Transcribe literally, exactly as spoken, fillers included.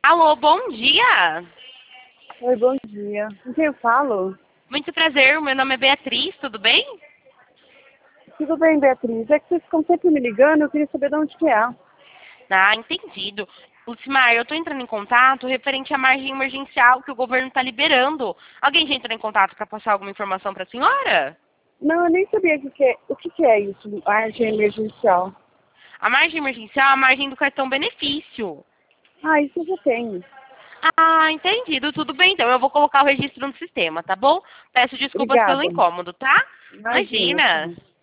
Alô, bom dia. Oi, bom dia. Com quem eu falo? Muito prazer, meu nome é Beatriz, tudo bem? Tudo bem, Beatriz? É que vocês ficam sempre me ligando, eu queria saber de onde que é. Ah, entendido. Lucimar, eu estou entrando em contato referente à margem emergencial que o governo está liberando. Alguém já entrou em contato para passar alguma informação para a senhora? Não, eu nem sabia o que, que é. O que, que é isso, margem emergencial? A margem emergencial é a margem do cartão benefício. Ah, isso eu já tenho. Ah, entendido. Tudo bem, então. Eu vou colocar o registro no sistema, tá bom? Peço desculpas pelo Obrigada. incômodo, tá? Imagina, Imagina. sim.